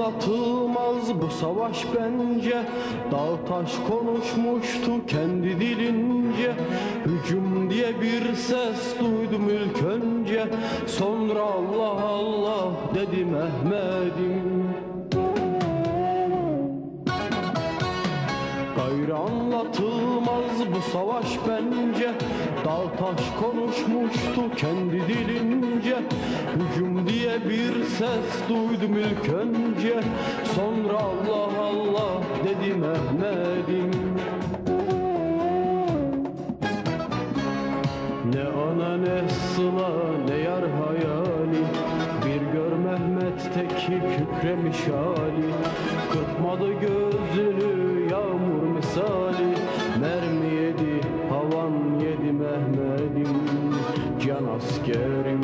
anlatılmaz bu savaş bence. Dağ taş konuşmuştu kendi dilince. Hücum diye bir ses duydum ilk önce. Sonra Allah Allah dedi Mehmet'im. Gayrı anlatılmaz bu savaş bence. Dağ taş konuşmuştu kendi dilince. Hücum diye bir ses duydum ilk önce. Sonra Allah Allah dedi Mehmet'im. Ne ana ne sıla ne yar hayali, bir gör Mehmet'teki kükremiş hali. Kırpmadı gözünü yağmur misali, mermi yedi havan yedi Mehmet'im, can askerim.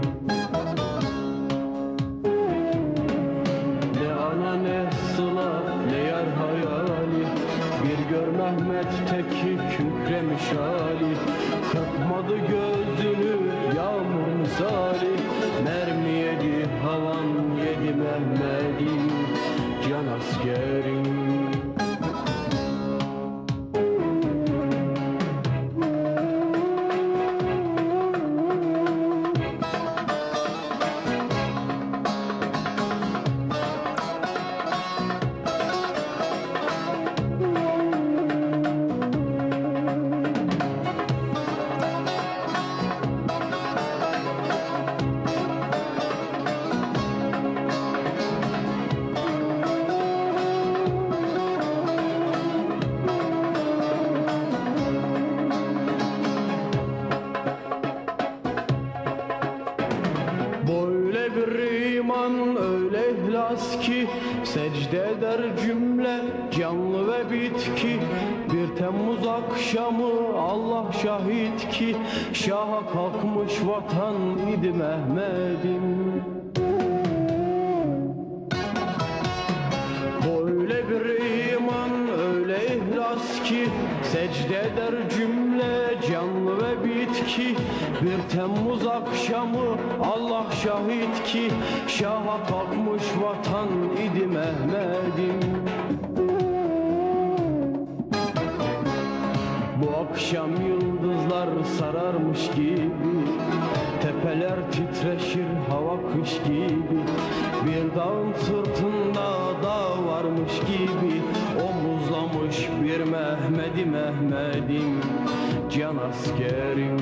Ne ana ne sıla ne yar hayali, bir gör Mehmet'teki kükremiş hali. Kırpmadı gözünü yağmur misali, mermi yedi havan yedi Mehmet'im, can askerim. Böyle bir iman öyle ihlas ki, secde eder cümle canlı ve bitki. 1 Temmuz akşamı Allah şahit ki, şaha kalkmış vatan idi Mehmet'im. Böyle bir iman öyle ihlas ki, secde eder cümle canlı ve bitki. 1 Temmuz akşamı Allah şahit ki, şaha kalkmış vatan idi Mehmet'im. Bu akşam yıldızlar sararmış gibi, tepeler titreşir hava kış gibi. Bir dağın sırtında dağ varmış gibi, omuzlamış bir Mehmet'im Mehmet'im, can askerim.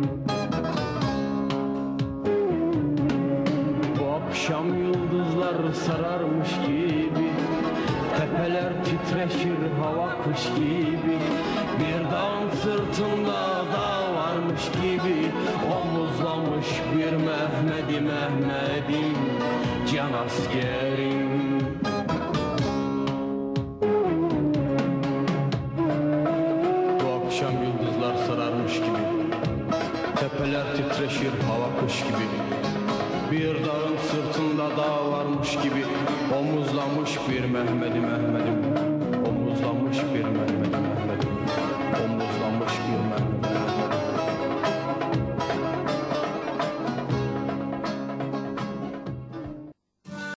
Bu akşam yıldızlar sararmış gibi, tepeler titreşir hava kış gibi. Bir dağın sırtında dağ varmış gibi, omuzlamış bir Mehmet'im Mehmet'im, can askerim. Bu akşam yıldızlar sararmış gibi, tepeler titreşir hava kış gibi. Bir dağın sırtında dağ varmış gibi, omuzlamış bir Mehmet'im Mehmet'im,